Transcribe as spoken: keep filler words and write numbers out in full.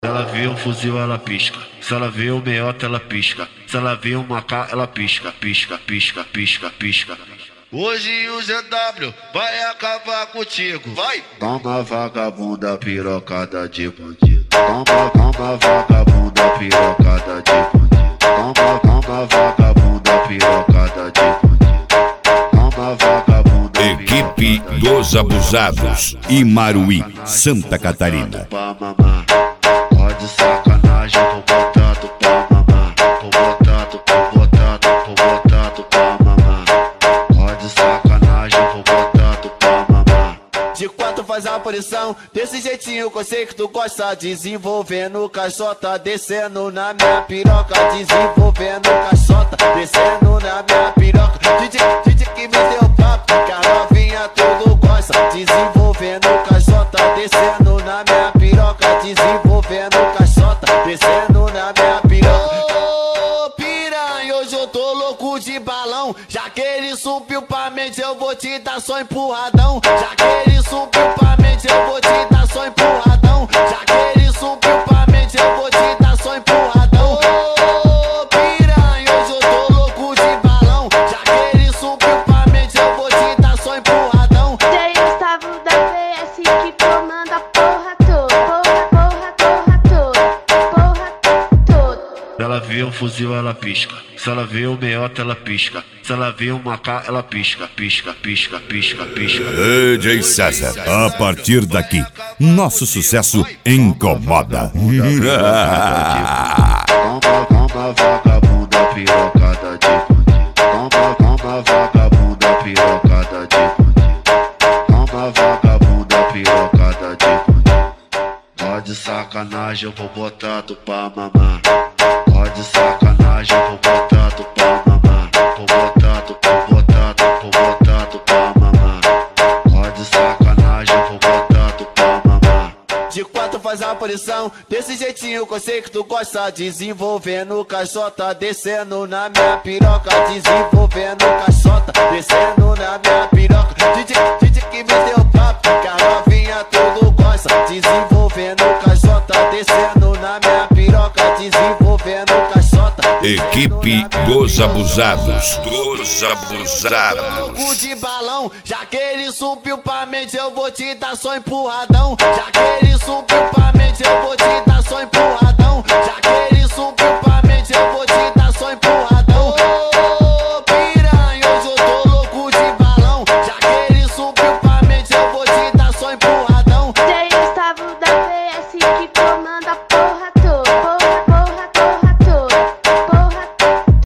Se ela vê um fuzil, ela pisca. Se ela vê um meiota, ela pisca. Se ela vê um macá, ela pisca, pisca, pisca, pisca, pisca. Hoje o Z W vai acabar contigo. Vai! Toma vagabunda pirocada de bandido. Toma, toma vagabunda pirocada de bandido. Toma, toma vagabunda pirocada de bandido. Toma vagabunda. Equipe dos Abusados, Imaruí, Santa Catarina. Pode sacanagem, vou botar tu pra mamar. Vou botar tu, vou botar tu, vou botar tu pra mamar. Pode sacanagem, vou botar tu pra mamar. De quatro faz a aparição, desse jeitinho que eu sei que tu gosta. Desenvolvendo caixota, descendo na minha piroca. Desenvolvendo caixota, descendo na minha piroca. DJ, DJ que me deu papo, que a novinha tudo gosta. Desenvolvendo caixota, descendo na minha piroca. Desenvolvendo caixota, descendo na minha piroca. Ô piranha, hoje eu tô louco de balão. Já que ele subiu pra mente, eu vou te dar só empurradão. Já que ele subiu pra mente, eu vou te dar só empurradão. Já que ele subiu pra mente, eu vou te dar só empurradão. Ô piranha, hoje eu tô louco de balão. Já que ele subiu pra mente, eu vou te dar só empurradão. D J Gustavo da P S que comanda a porra toda. Porra, porra, porra toda. Porra toda. Se ela vê um fuzil, ela pisca. Se ela vê um meiota, ela pisca. Se ela vê um macá, ela pisca, pisca, pisca, pisca, pisca. D J César, a partir daqui, nosso sucesso incomoda. Toma, toma vagabunda pirocada de bandido. Toma, toma vagabunda pirocada de bandido. Toma vagabunda pirocada de bandido. Pode sacanagem, eu vou botar tu pra mamar. Pode sacanagem, eu vou botar tu pra mamar. Vou botar tu, vou botar tu, vou botar tu pra mamar. Pode sacanagem, eu vou botar tu pra mamar. De quatro faz a aparição, desse jeitinho que eu sei que tu gosta. Desenvolvendo caixota, descendo na minha piroca. Desenvolvendo caixota, descendo na minha piroca. DJ, DJ que me deu papo, que a novinha tudo gosta. Desenvolvendo caixota, descendo na minha piroca. Desenvolvendo caixota. Equipe dos Abusados. Dos Abusados. Louco de balão, já que ele subiu pra mente, eu vou te dar só empurradão. Já que ele subiu pra mente, eu vou te dar